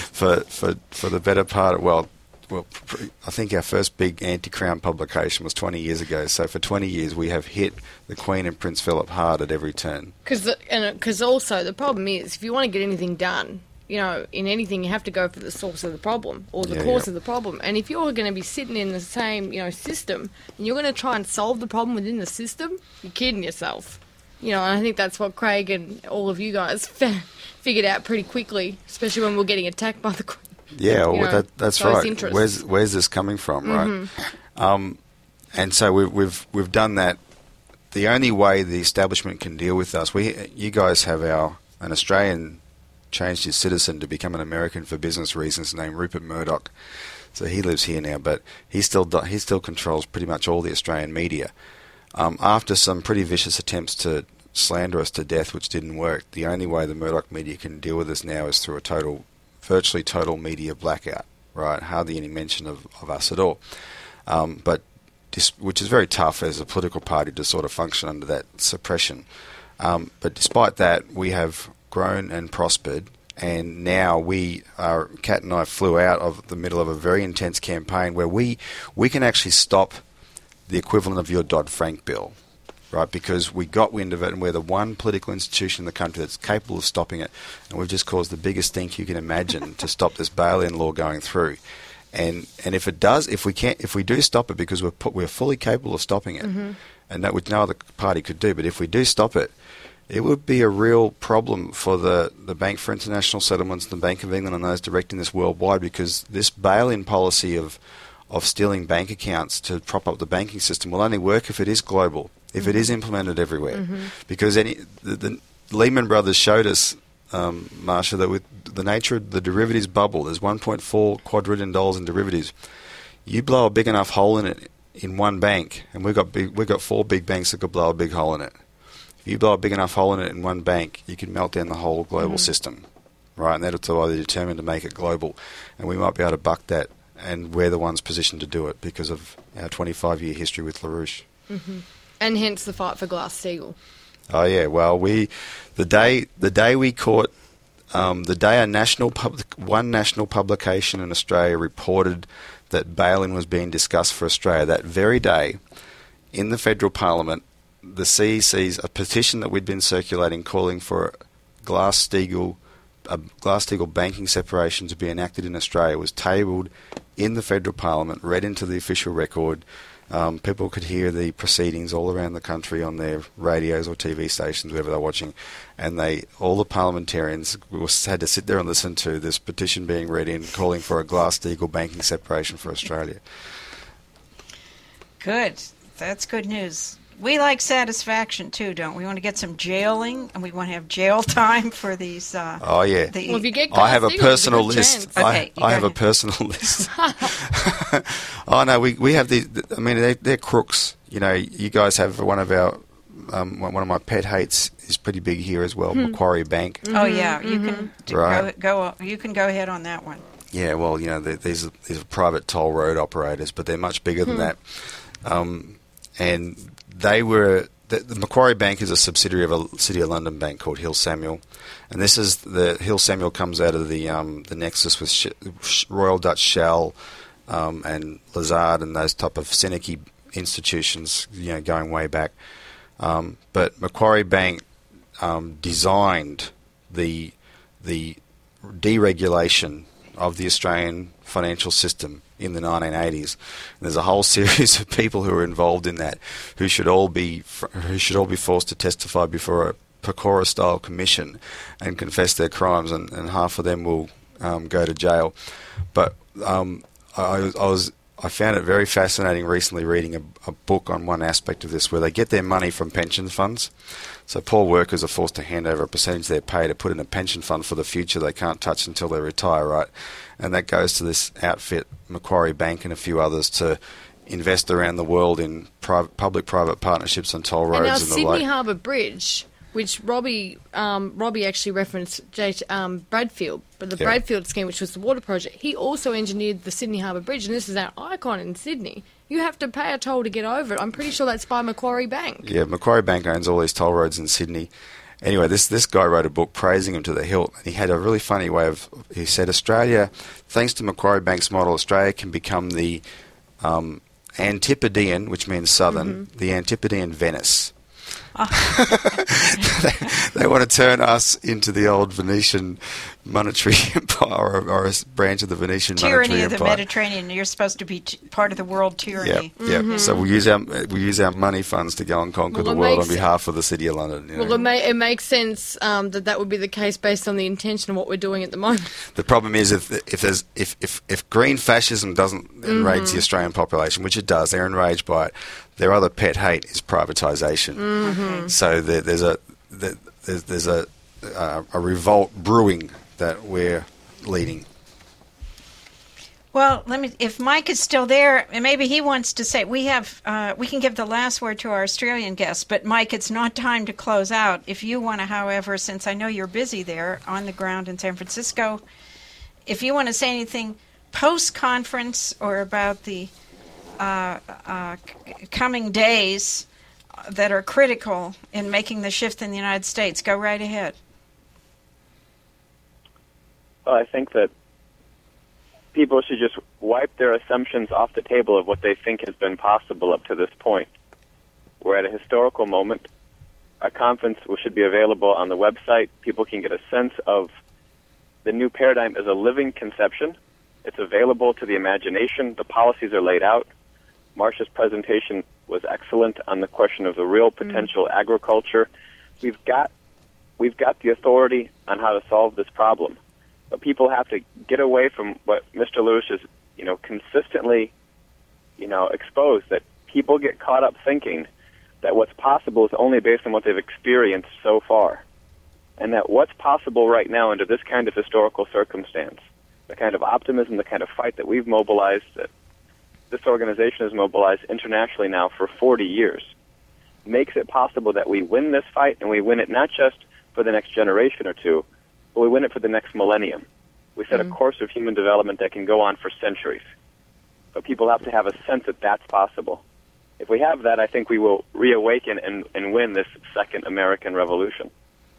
for the better part of, I think our first big anti-Crown publication was 20 years ago. So for 20 years, we have hit the Queen and Prince Philip hard at every turn. Because also the problem is, if you want to get anything done, in anything, you have to go for the source of the problem or the cause of the problem. And if you're going to be sitting in the same, system, and you're going to try and solve the problem within the system, you're kidding yourself. And I think that's what Craig and all of you guys figured out pretty quickly, especially when we were getting attacked by the Queen. Yeah, that's right. Where's this coming from, right? And so we've done that. The only way the establishment can deal with us, you guys have an Australian changed his citizen to become an American for business reasons, named Rupert Murdoch. So he lives here now, but he still controls pretty much all the Australian media. After some pretty vicious attempts to slander us to death, which didn't work, the only way the Murdoch media can deal with us now is through a virtually total media blackout, right? Hardly any mention of us at all. Which is very tough as a political party to sort of function under that suppression. But despite that, we have grown and prospered, and now Kat and I flew out of the middle of a very intense campaign where we can actually stop the equivalent of your Dodd-Frank bill, right? Because we got wind of it, and we're the one political institution in the country that's capable of stopping it, and we've just caused the biggest stink you can imagine to stop this bail-in law going through. And if we do stop it, because we're fully capable of stopping it, and that which no other party could do, but if we do stop it, it would be a real problem for the Bank for International Settlements, the Bank of England, and those directing this worldwide, because this bail-in policy of stealing bank accounts to prop up the banking system will only work if it is global, if it is implemented everywhere. Because the Lehman Brothers showed us, Marsha, that with the nature of the derivatives bubble, there's $1.4 quadrillion in derivatives. You blow a big enough hole in it in one bank, and we've got 4 big banks that could blow a big hole in it. If you blow a big enough hole in it in one bank, you can melt down the whole global system, right? And that's why they're determined to make it global. And we might be able to buck that, and we're the ones positioned to do it because of our 25-year history with LaRouche. And hence the fight for Glass-Steagall. Oh yeah, well the day we caught, the day one national publication in Australia reported that bail-in was being discussed for Australia, that very day, in the federal parliament, the CEC's a petition that we'd been circulating calling for Glass-Steagall banking separation to be enacted in Australia was tabled in the federal parliament, read into the official record. People could hear the proceedings all around the country on their radios or TV stations, wherever they're watching, and all the parliamentarians had to sit there and listen to this petition being read in, calling for a Glass-Steagall banking separation for Australia. Good. That's good news. We like satisfaction too, don't we? We want to get some jailing, and we want to have jail time for these. Oh yeah. Well, if you get I have a personal list. Okay, I have a personal list. Oh no, we have these. I mean, they're crooks. You guys have one of our one of my pet hates is pretty big here as well. Macquarie Bank. Oh yeah, you can go. You can go ahead on that one. Yeah, well, these are private toll road operators, but they're much bigger than that. And the Macquarie Bank is a subsidiary of a City of London bank called Hill Samuel, and this is the Hill Samuel comes out of the nexus with Royal Dutch Shell and Lazard and those type of syndicate institutions, going way back. But Macquarie Bank designed the deregulation of the Australian financial system in the 1980s. And there's a whole series of people who are involved in that who should all be forced to testify before a Pecora-style commission and confess their crimes, and half of them will go to jail. But I I found it very fascinating recently reading a book on one aspect of this where they get their money from pension funds. So poor workers are forced to hand over a percentage of their pay to put in a pension fund for the future they can't touch until they retire, right? And that goes to this outfit, Macquarie Bank and a few others, to invest around the world in public-private partnerships on toll roads and our and the Sydney like. Harbour Bridge, which Robbie actually referenced Bradfield, but the Yeah. Bradfield scheme, which was the water project, he also engineered the Sydney Harbour Bridge, and this is our icon in Sydney. You have to pay a toll to get over it. I'm pretty sure that's by Macquarie Bank. Yeah, Macquarie Bank owns all these toll roads in Sydney. Anyway, this guy wrote a book praising him to the hilt, and he had a really funny way of, he said, Australia, thanks to Macquarie Bank's model, Australia can become the Antipodean, which means southern, the Antipodean Venice. They want to turn us into the old Venetian monetary empire, or a branch of the Venetian monetary Tyranny of the empire. Mediterranean. You're supposed to be part of the world tyranny. Yeah. So we use our money funds to go and conquer the world on behalf of the City of London. Well, it makes sense that would be the case based on the intention of what we're doing at the moment. The problem is if green fascism doesn't enrage the Australian population, which it does, they're enraged by it. Their other pet hate is privatisation. So there's a revolt brewing that we're leading. Well, if Mike is still there, and maybe he wants to say, we can give the last word to our Australian guest, but Mike, it's not time to close out. If you want to, however, since I know you're busy there on the ground in San Francisco, if you want to say anything post-conference or about the coming days that are critical in making the shift in the United States, go right ahead. Well, I think that people should just wipe their assumptions off the table of what they think has been possible up to this point. We're at a historical moment. Our conference should be available on the website. People can get a sense of the new paradigm as a living conception. It's available to the imagination. The policies are laid out. Marcia's presentation was excellent on the question of the real potential agriculture. We've got the authority on how to solve this problem. But people have to get away from what Mr. Lewis has, consistently, exposed, that people get caught up thinking that what's possible is only based on what they've experienced so far. And that what's possible right now under this kind of historical circumstance, the kind of optimism, the kind of fight that we've mobilized, that this organization has mobilized internationally now for 40 years, makes it possible that we win this fight, and we win it not just for the next generation or two, but we win it for the next millennium. We set a course of human development that can go on for centuries. But people have to have a sense that that's possible. If we have that, I think we will reawaken and win this second American Revolution.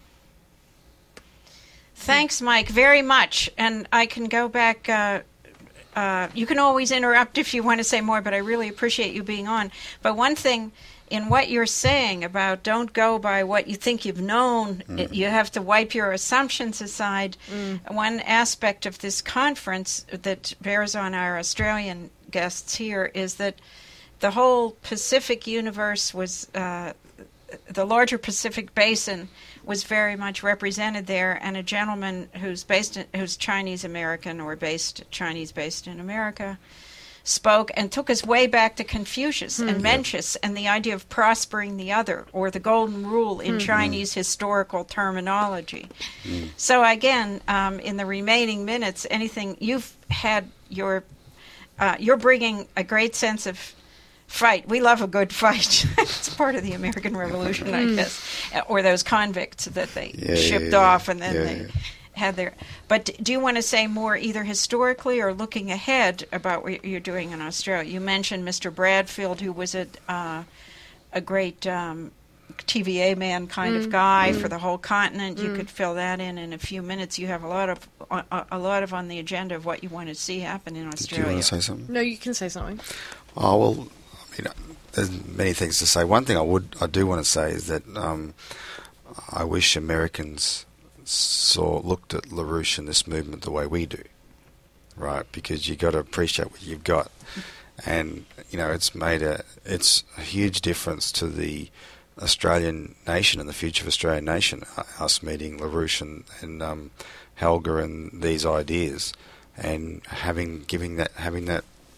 Thanks, Mike, very much. And I can go back. You can always interrupt if you want to say more, but I really appreciate you being on. But one thing in what you're saying about don't go by what you think you've known, you have to wipe your assumptions aside. One aspect of this conference that bears on our Australian guests here is that the whole Pacific universe was, the larger Pacific basin was very much represented there, and a gentleman who's Chinese American or Chinese based in America spoke and took us way back to Confucius and Mencius and the idea of prospering the other, or the golden rule in Chinese historical terminology. So again, in the remaining minutes, anything you've had you're bringing a great sense of fight. We love a good fight. It's part of the American Revolution, I guess, or those convicts that they shipped off and then they had their. But do you want to say more, either historically or looking ahead, about what you're doing in Australia? You mentioned Mr. Bradfield, who was a great TVA man kind of guy for the whole continent. You could fill that in a few minutes. You have a lot of on the agenda of what you want to see happen in Australia. Do you want to say something? No, you can say something. Oh, well, there's many things to say. One thing I do want to say is that I wish Americans looked at LaRouche and this movement the way we do, right? Because you got to appreciate what you've got, and it's a huge difference to the Australian nation and the future of Australian nation. Us meeting LaRouche and Helga and these ideas, and having that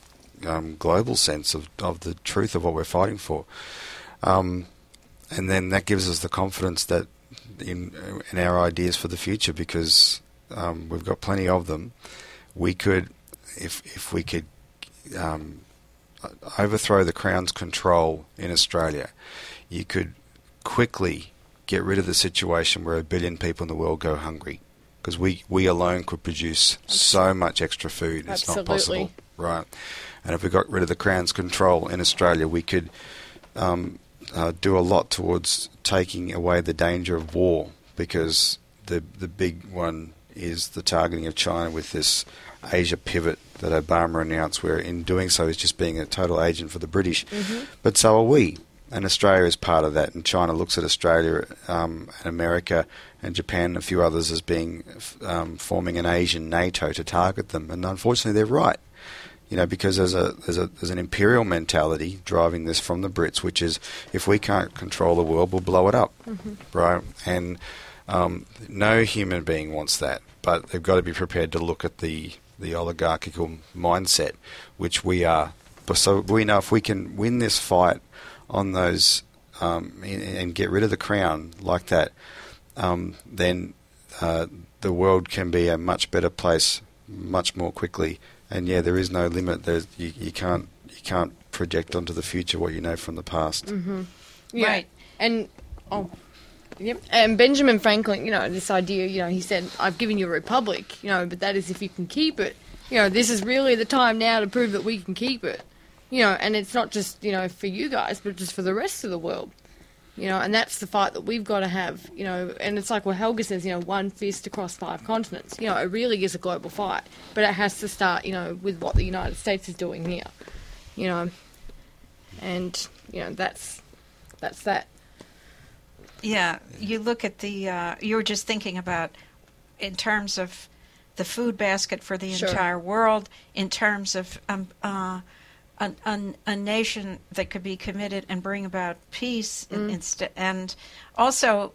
global sense of the truth of what we're fighting for. And then that gives us the confidence that in our ideas for the future, because we've got plenty of them. We could, if we could overthrow the Crown's control in Australia, you could quickly get rid of the situation where 1 billion people in the world go hungry, because we alone could produce so much extra food. It's not possible, right? And if we got rid of the Crown's control in Australia, we could do a lot towards taking away the danger of war, because the big one is the targeting of China with this Asia pivot that Obama announced, where in doing so he's just being a total agent for the British. Mm-hmm. But so are we, and Australia is part of that, and China looks at Australia and America and Japan and a few others as being forming an Asian NATO to target them, and unfortunately they're right. Because there's an imperial mentality driving this from the Brits, which is, if we can't control the world, we'll blow it up, right? And no human being wants that, but they've got to be prepared to look at the oligarchical mindset, which we are. So we know if we can win this fight on those and get rid of the Crown like that, then the world can be a much better place much more quickly. And yeah, there is no limit. You can't project onto the future what you know from the past. Mm-hmm. Yeah. Right. And yep. And Benjamin Franklin, this idea, he said, "I've given you a republic, but that is if you can keep it. This is really the time now to prove that we can keep it. And it's not just for you guys, but just for the rest of the world. And that's the fight that we've got to have, and it's like what Helga says, one fist across 5 continents. It really is a global fight, but it has to start, with what the United States is doing here, and, that's that. Yeah, you look at the, you were just thinking about, in terms of the food basket for the entire world, in terms of a nation that could be committed and bring about peace, and also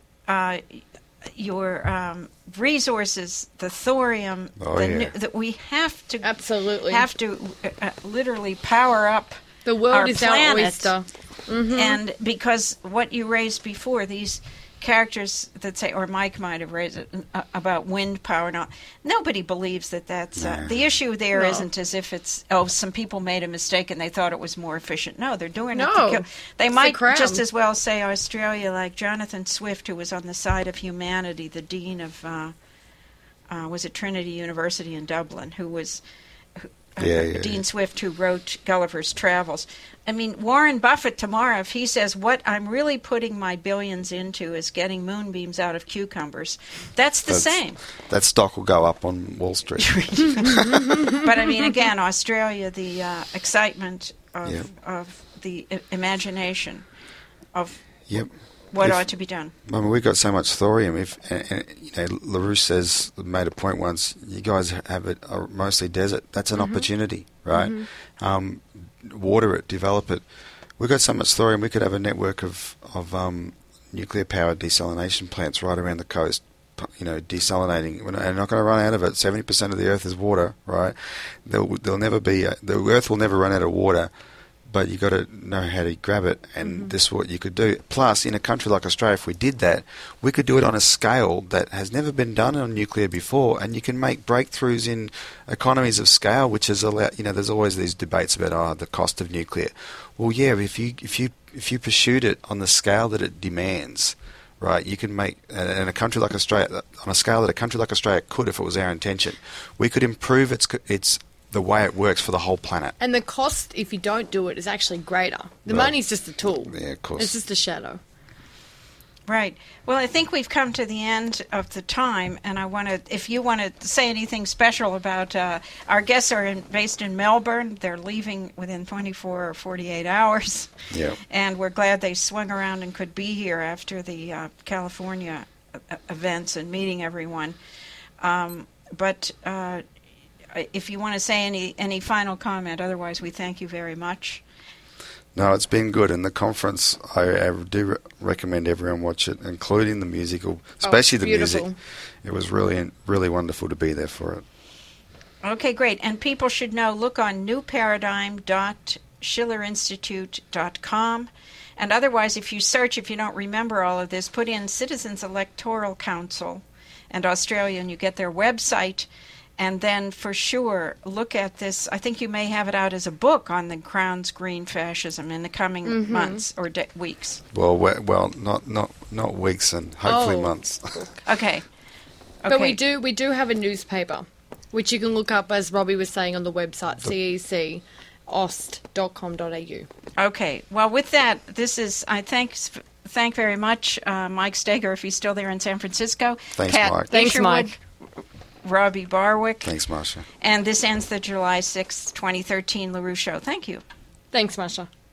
your resources, the thorium, that we have to literally power up. The world our is planet. our oyster, and because what you raised before, these characters that say, or Mike might have raised it about wind power. Nobody believes that that's the issue. There isn't as if it's some people made a mistake and they thought it was more efficient. No, they're doing it to kill. They might just as well say Australia, like Jonathan Swift, who was on the side of humanity, the dean of was it Trinity University in Dublin, who was Dean Swift, who wrote Gulliver's Travels. I mean, Warren Buffett tomorrow, if he says, what I'm really putting my billions into is getting moonbeams out of cucumbers, that's the same. That stock will go up on Wall Street. But I mean, again, Australia, the excitement of the imagination of what ought to be done. I mean, we've got so much thorium. LaRouche made a point once, you guys have it mostly desert. That's an opportunity, right? Water it, develop it. We've got so much thorium, we could have a network of nuclear-powered desalination plants right around the coast, desalinating. We're not going to run out of it. 70% of the Earth is water, right? There'll never be the Earth will never run out of water, but you've got to know how to grab it, and this is what you could do. Plus, in a country like Australia, if we did that, we could do it on a scale that has never been done on nuclear before, and you can make breakthroughs in economies of scale, which is allowed. There's always these debates about the cost of nuclear. Well, yeah, if you pursued it on the scale that it demands, right, you can make, in a country like Australia, on a scale that a country like Australia could, if it was our intention, we could improve its the way it works for the whole planet. And the cost, if you don't do it, is actually greater. The money's just a tool. Yeah, of course. It's just a shadow. Right. Well, I think we've come to the end of the time, and I want to, if you want to say anything special about, our guests are based in Melbourne. They're leaving within 24 or 48 hours. Yeah. And we're glad they swung around and could be here after the California events and meeting everyone. But if you want to say any final comment, otherwise we thank you very much. No, it's been good, and the conference, I do recommend everyone watch it, including the musical, especially the music. It was really, really wonderful to be there for it. Okay, great. And people should know, look on newparadigm.schillerinstitute.com. And otherwise, if you search, if you don't remember all of this, put in Citizens Electoral Council and Australia, and you get their website. And then, for sure, look at this. I think you may have it out as a book on the Crown's green fascism in the coming months or weeks. Well, not weeks and hopefully months. Okay. But we do have a newspaper, which you can look up, as Robbie was saying, on the website, cecost.com.au. Okay. Well, with that, I thank very much Mike Steger, if he's still there in San Francisco. Thanks, Pat Mike. Thanks, Isherwood, Mike. Robbie Barwick. Thanks, Marsha. And this ends the July 6, 2013 LaRue Show. Thank you. Thanks, Masha.